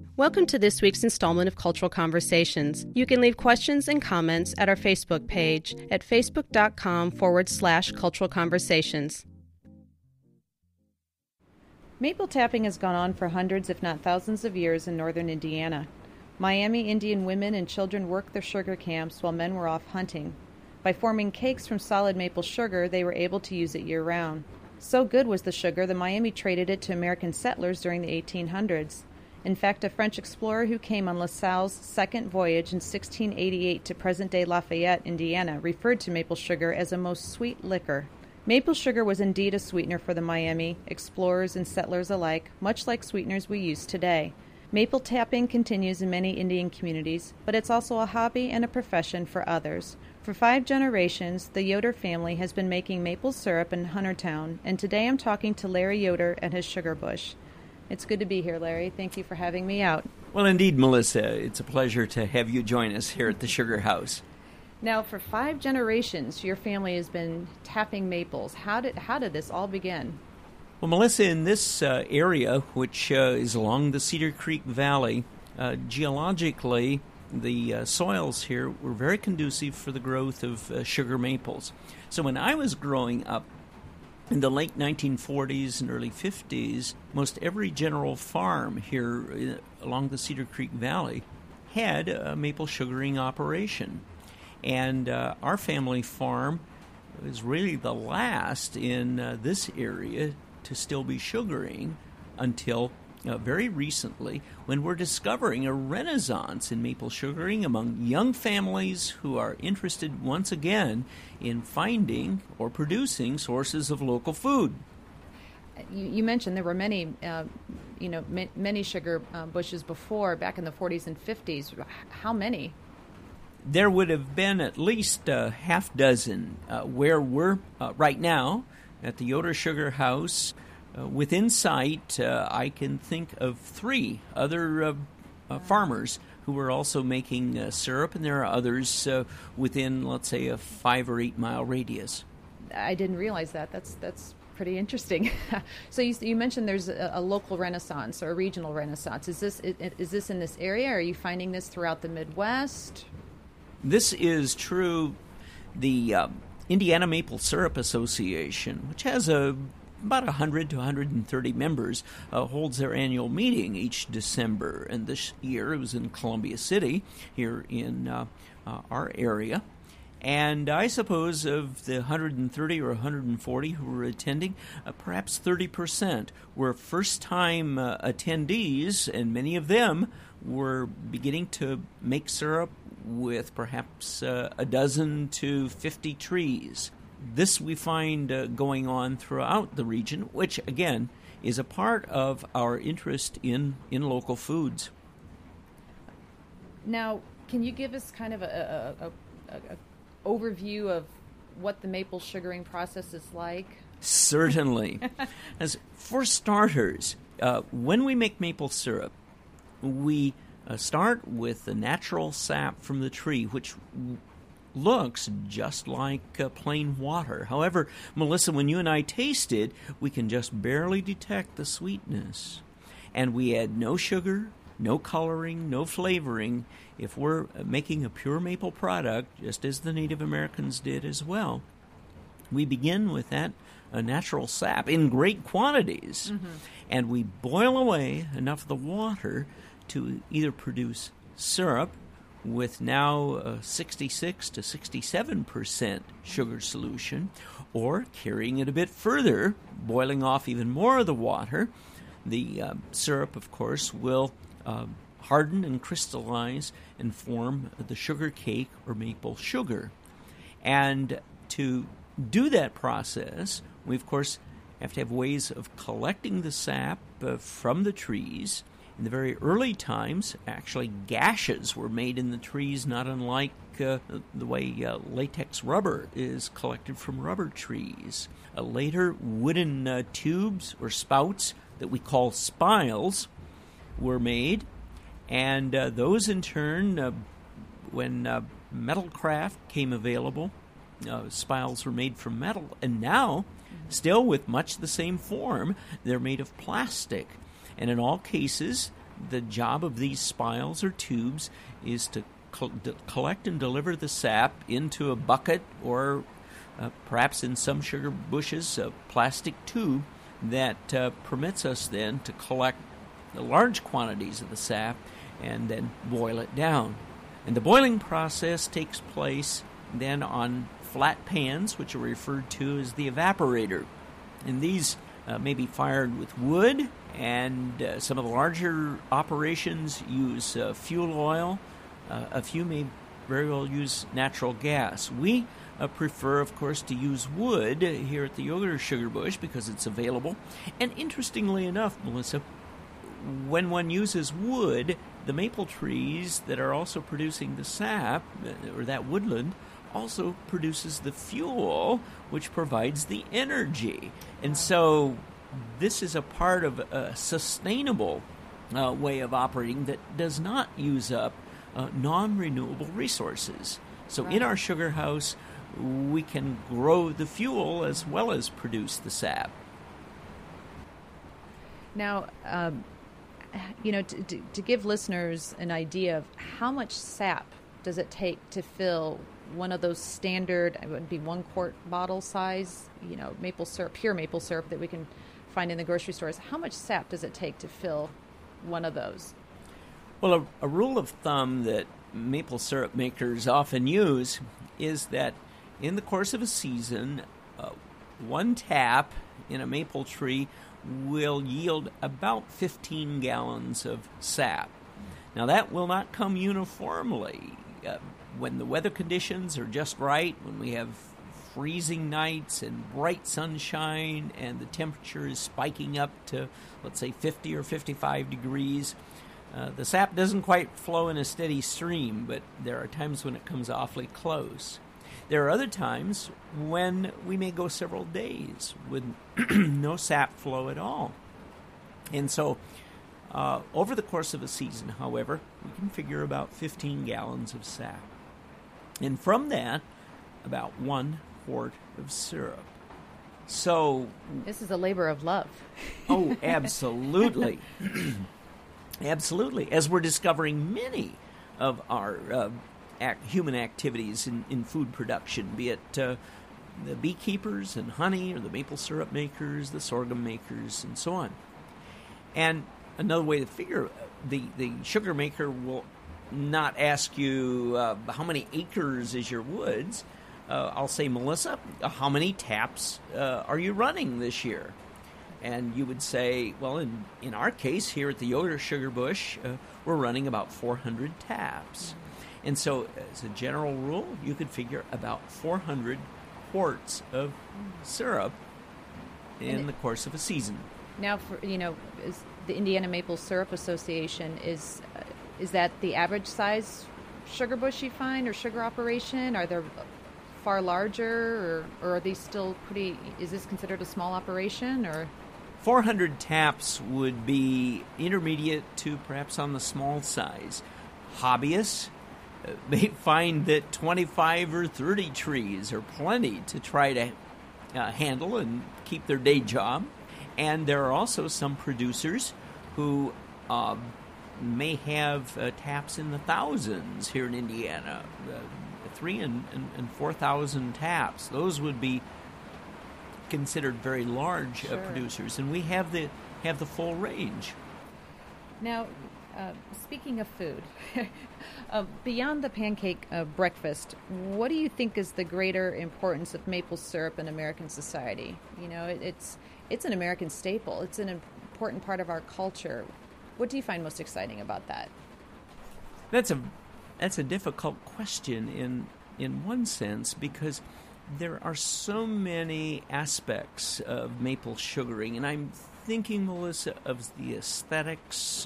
Welcome to this week's installment of Cultural Conversations. You can leave questions and comments at our Facebook page at facebook.com/Cultural Conversations. Maple tapping has gone on for hundreds, if not thousands of years in northern Indiana. Miami Indian women and children worked their sugar camps while men were off hunting. By forming cakes from solid maple sugar, they were able to use it year-round. So good was the sugar, the Miami traded it to American settlers during the 1800s. In fact, a French explorer who came on La Salle's second voyage in 1688 to present-day Lafayette, Indiana, referred to maple sugar as a most sweet liquor. Maple sugar was indeed a sweetener for the Miami, explorers and settlers alike, much like sweeteners we use today. Maple tapping continues in many Indian communities, but it's also a hobby and a profession for others. For 5 generations, the Yoder family has been making maple syrup in Huntertown, and today I'm talking to Larry Yoder and his sugar bush. It's good to be here, Larry. Thank you for having me out. Well, indeed, Melissa. It's a pleasure to have you join us here at the Sugar House. Now, for 5 generations, your family has been tapping maples. How did this all begin? Well, Melissa, in this area, which is along the Cedar Creek Valley, geologically, the soils here were very conducive for the growth of sugar maples. So when I was growing up, in the late 1940s and early 50s, most every general farm here along the Cedar Creek Valley had a maple sugaring operation. And our family farm was really the last in this area to still be sugaring until very recently, when we're discovering a renaissance in maple sugaring among young families who are interested once again in finding or producing sources of local food. You mentioned there were many, many sugar bushes before, back in the 40s and 50s. How many? There would have been at least a half dozen where we're right now at the Yoder Sugar House. Within sight, I can think of 3 other farmers who were also making syrup, and there are others within, let's say, a 5 or 8 mile radius. I didn't realize that. That's pretty interesting. So you mentioned there's a local renaissance or a regional renaissance. Is this in this area? Or are you finding this throughout the Midwest? This is true. The Indiana Maple Syrup Association, which has about 100 to 130 members, holds their annual meeting each December. And this year it was in Columbia City, here in our area. And I suppose of the 130 or 140 who were attending, perhaps 30% were first-time attendees, and many of them were beginning to make syrup with perhaps a dozen to 50 trees. This we find going on throughout the region, which, again, is a part of our interest in local foods. Now, can you give us kind of a overview of what the maple sugaring process is like? Certainly. As for starters, when we make maple syrup, we start with the natural sap from the tree, which looks just like plain water. However, Melissa, when you and I taste it, we can just barely detect the sweetness. And we add no sugar, no coloring, no flavoring. If we're making a pure maple product, just as the Native Americans did as well, we begin with that natural sap in great quantities. Mm-hmm. And we boil away enough of the water to either produce syrup with now 66 to 67% sugar solution, or carrying it a bit further, boiling off even more of the water. The syrup, of course, will harden and crystallize and form the sugar cake or maple sugar. And to do that process, we, of course, have to have ways of collecting the sap from the trees. In the very early times, actually gashes were made in the trees, not unlike the way latex rubber is collected from rubber trees. Later, wooden tubes or spouts that we call spiles were made, and those in turn, when metalcraft came available, spiles were made from metal, and now, still with much the same form, they're made of plastic. And in all cases, the job of these spiles or tubes is to collect and deliver the sap into a bucket or perhaps in some sugar bushes, a plastic tube that permits us then to collect the large quantities of the sap and then boil it down. And the boiling process takes place then on flat pans, which are referred to as the evaporator. And these may be fired with wood, and some of the larger operations use fuel oil. A few may very well use natural gas. We prefer, of course, to use wood here at the Yoder Sugar Bush because it's available. And interestingly enough, Melissa, when one uses wood, the maple trees that are also producing the sap, or that woodland, also produces the fuel, which provides the energy. And so this is a part of a sustainable way of operating that does not use up non-renewable resources. So in our sugar house, we can grow the fuel as well as produce the sap. Now, to give listeners an idea of how much sap does it take to fill one of those standard, it would be 1 quart bottle size, maple syrup, pure maple syrup that we can find in the grocery stores. How much sap does it take to fill one of those? Well, a rule of thumb that maple syrup makers often use is that in the course of a season, 1 tap in a maple tree will yield about 15 gallons of sap. Now, that will not come uniformly. When the weather conditions are just right, when we have freezing nights and bright sunshine and the temperature is spiking up to, let's say, 50 or 55 degrees, the sap doesn't quite flow in a steady stream, but there are times when it comes awfully close. There are other times when we may go several days with no sap flow at all. And so over the course of a season, however, we can figure about 15 gallons of sap. And from that, about 1 quart of syrup. So this is a labor of love. Oh, absolutely. Absolutely. As we're discovering many of our human activities in food production, be it the beekeepers and honey, or the maple syrup makers, the sorghum makers, and so on. And another way to figure, the sugar maker will not ask you how many acres is your woods. I'll say, Melissa, how many taps are you running this year? And you would say, well, in our case here at the Yoder Sugar Bush, we're running about 400 taps. And so, as a general rule, you could figure about 400 quarts of syrup in the course of a season. Now, is the Indiana Maple Syrup Association, is that the average size sugar bush you find, or sugar operation? Are there far larger, or are these still pretty? Is this considered a small operation, or? 400 taps would be intermediate to perhaps on the small size. Hobbyists may find that 25 or 30 trees are plenty to try to handle and keep their day job. And there are also some producers who may have taps in the thousands here in Indiana, 3,000 and 4,000 taps. Those would be considered very large producers, and we have the full range. Now, speaking of food, beyond the pancake breakfast, what do you think is the greater importance of maple syrup in American society? It's an American staple. It's an important part of our culture. What do you find most exciting about that? That's a difficult question in one sense, because there are so many aspects of maple sugaring, and I'm thinking, Melissa, of the aesthetics.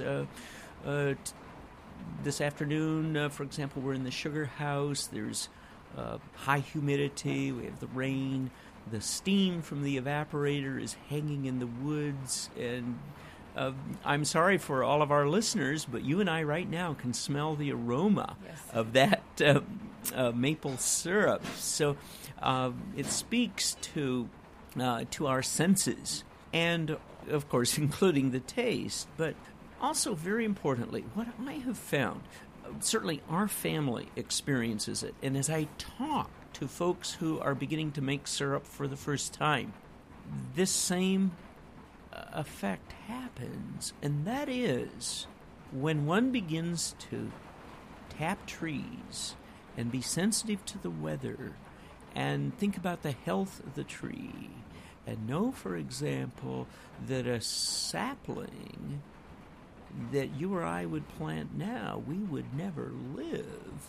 This afternoon, for example, we're in the sugar house. There's high humidity. We have the rain. The steam from the evaporator is hanging in the woods, and I'm sorry for all of our listeners, but you and I right now can smell the aroma of that maple syrup. So it speaks to our senses, and of course, including the taste. But also, very importantly, what I have found, certainly our family experiences it, and as I talk to folks who are beginning to make syrup for the first time, this same effect happens, and that is when one begins to tap trees and be sensitive to the weather and think about the health of the tree and know, for example, that a sapling that you or I would plant now, we would never live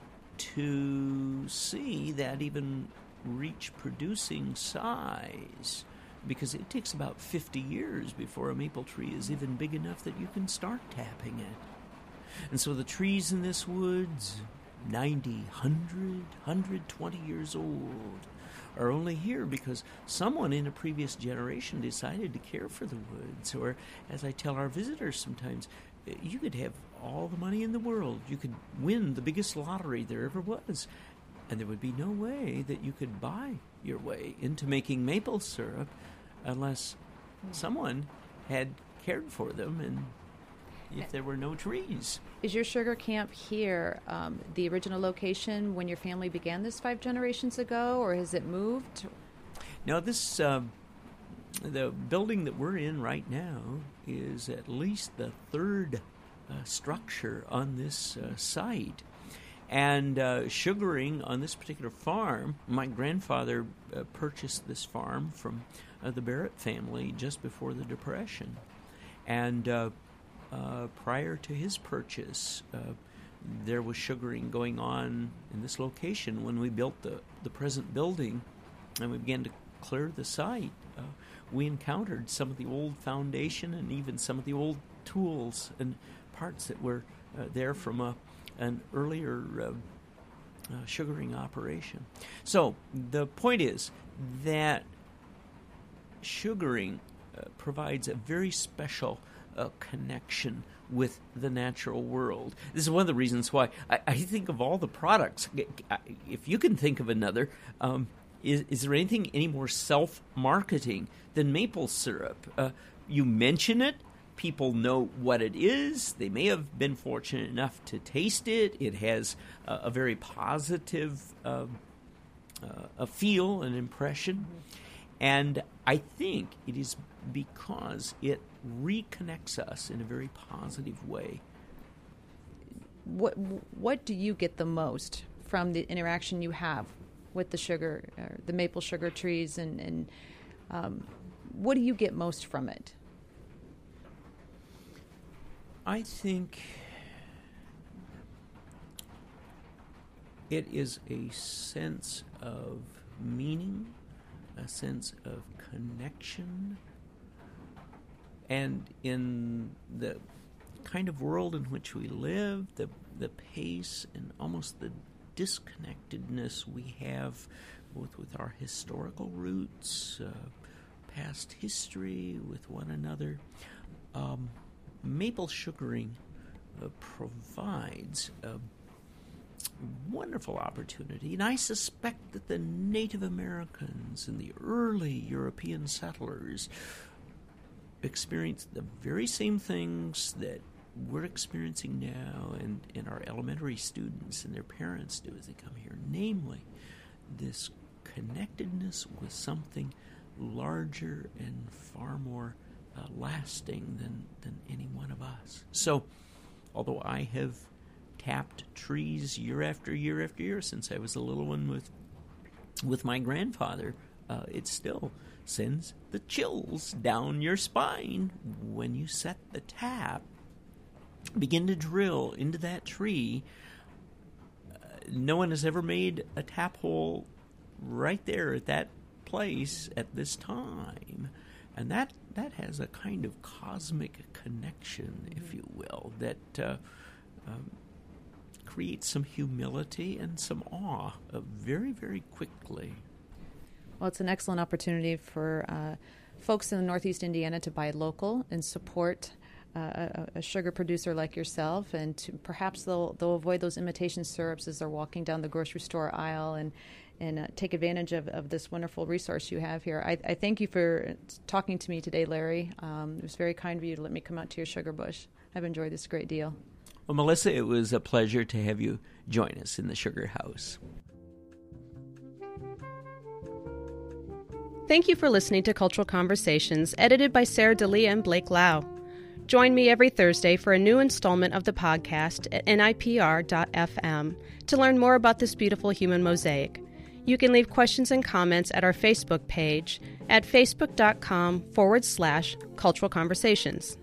to see that even reach producing size, because it takes about 50 years before a maple tree is even big enough that you can start tapping it. And so the trees in this woods, 90, 100, 120 years old, are only here because someone in a previous generation decided to care for the woods. Or, as I tell our visitors sometimes, you could have all the money in the world. You could win the biggest lottery there ever was, and there would be no way that you could buy your way into making maple syrup unless someone had cared for them and if there were no trees. Is your sugar camp here the original location when your family began this 5 generations ago, or has it moved? No, this the building that we're in right now is at least the 3rd structure on this site. And sugaring on this particular farm, my grandfather purchased this farm from the Barrett family just before the Depression. And prior to his purchase, there was sugaring going on in this location when we built the present building and we began to clear the site. We encountered some of the old foundation and even some of the old tools and parts that were there from an earlier sugaring operation. So the point is that sugaring provides a very special connection with the natural world. This is one of the reasons why I think of all the products, if you can think of another, is there anything any more self-marketing than maple syrup? You mention it, people know what it is. They may have been fortunate enough to taste it. It has a very positive a feel, an impression. And I think it is because it reconnects us in a very positive way. What do you get the most from the interaction you have with the sugar, the maple sugar trees, and what do you get most from it? I think it is a sense of meaning, a sense of connection, and in the kind of world in which we live, the pace and almost the disconnectedness we have both with our historical roots, past history, with one another, maple sugaring provides a wonderful opportunity, and I suspect that the Native Americans and the early European settlers experienced the very same things that we're experiencing now and our elementary students and their parents do as they come here, namely this connectedness with something larger and far more lasting than any one of us. So, although I have tapped trees year after year after year since I was a little one with my grandfather, it still sends the chills down your spine when you set the tap, begin to drill into that tree. No one has ever made a tap hole right there at that place at this time. And that has a kind of cosmic connection, if you will, that creates some humility and some awe very, very quickly. Well, it's an excellent opportunity for folks in Northeast Indiana to buy local and support a sugar producer like yourself, and to, perhaps they'll avoid those imitation syrups as they're walking down the grocery store aisle and take advantage of this wonderful resource you have here. I thank you for talking to me today, Larry. It was very kind of you to let me come out to your sugar bush. I've enjoyed this a great deal. Well, Melissa, it was a pleasure to have you join us in the Sugar House. Thank you for listening to Cultural Conversations, edited by Sarah D'Elia and Blake Lau. Join me every Thursday for a new installment of the podcast at nipr.fm to learn more about this beautiful human mosaic. You can leave questions and comments at our Facebook page at facebook.com/cultural conversations.